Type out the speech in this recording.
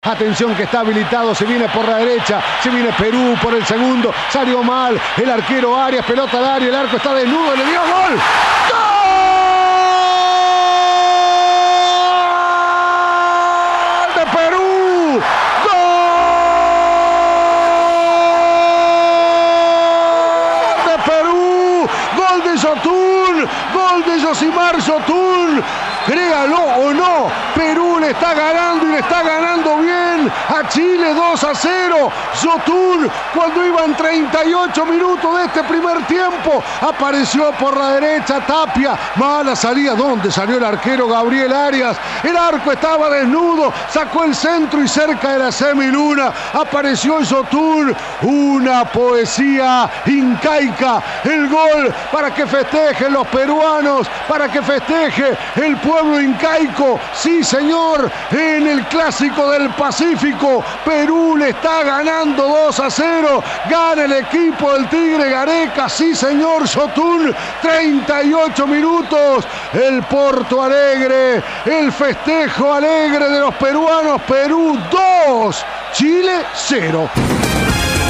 Atención que está habilitado, se viene por la derecha, se viene Perú por el segundo, salió mal, el arquero Arias, pelota al área, el arco está desnudo, le dio gol. ¡Gol de Perú! ¡Gol de Perú! ¡Gol de Yotún! ¡Gol de Yosimar Yotún! Créalo o no, Perú le está ganando y le está ganando bien a Chile 2-0. Yotún, cuando iban 38 minutos de este primer tiempo, apareció por la derecha Tapia. Mala salida, ¿dónde salió el arquero Gabriel Arias? El arco estaba desnudo, sacó el centro y cerca de la semiluna apareció Yotún. Una poesía incaica, el gol para que festejen los peruanos, para que festeje el pueblo incaico. Sí, señor, en el Clásico del Pacífico, Perú le está ganando 2-0. Gana el equipo del Tigre Gareca. Sí, señor, Yotún, 38 minutos. El Porto Alegre, el festejo alegre de los peruanos. Perú 2, Chile 0.